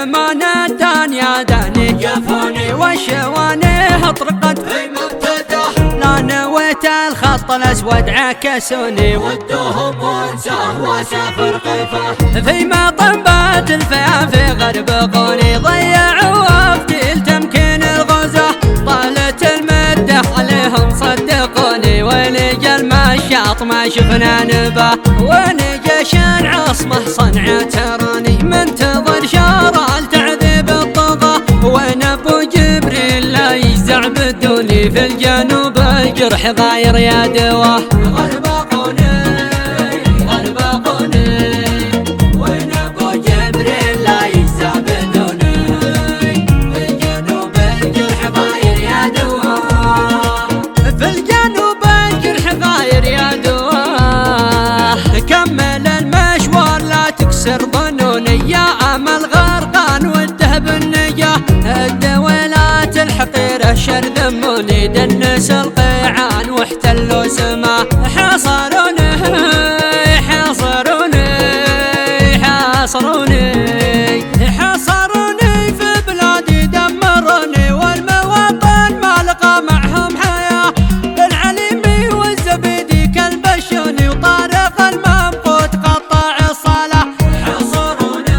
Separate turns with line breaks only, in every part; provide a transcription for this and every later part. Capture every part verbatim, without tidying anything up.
زمان الدنيا داني جفوني وشواني اطرقت
في مبتدأ
لا نويت الخط الاسود عكسوني
ودهم وانساه وسافر قفاه
فيما طنبات الفيافي غربقوني ضيعوا وقتي لتمكين الغزة طالت المدة عليهم صدقوني ولجى المشاط ما شفنا نباه ونجى شان عصمه صنعة تراني منتظر شارع التعذيب الطغى وين ابو جبريل لا يجزع بدوني في الجنوب الجرح غاير يا دواه
غربقوني غربقوني وين ابو جبريل لا يجزع بدوني في الجنوب الجرح غاير يا دواه
في الجنوب الجرح غاير يا دواه كمل المشوار لا تكسر ظنوني يا امل غرقان والدهب النجاه الدولات الحقيره شر ذموني دنس القيعان واحتلوا سماه حاصروني حاصروني حاصروني حاصروني في بلادي دمروني والمواطن ما لقى معهم حياه العليمي والزبيدي كالبشوني وطارق المبقوت قطع الصلاه
حاصروني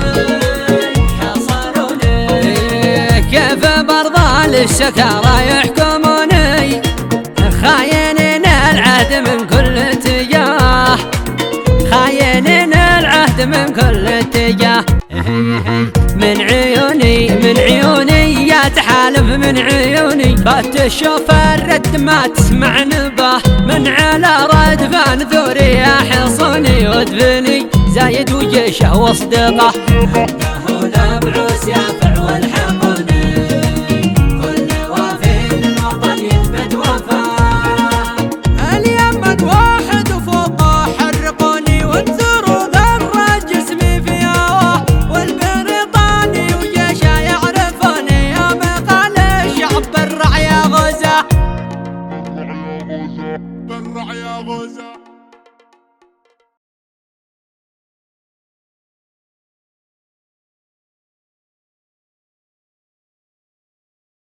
حاصروني
كيف برضى للسكارى يحكموني خاينين العهد من كل اتجاه خاينين العهد من كل اتجاه من عيوني من عيوني يا تحالف من عيوني بات تشوف الرد ما تسمع نباه من على ردفان ثوري يا حصوني ودفني زايد وجيشه واصدقه
له الابعوس يافع والحقوني كل وافي للوطن يثبت وفاه
اليمن واحد وفوقه حرقوني وانثروا ذرة جسمي في هواه والبريطاني وجيشه يعرفوني يا مقال الشعب برع يا غزة
برع يا غزة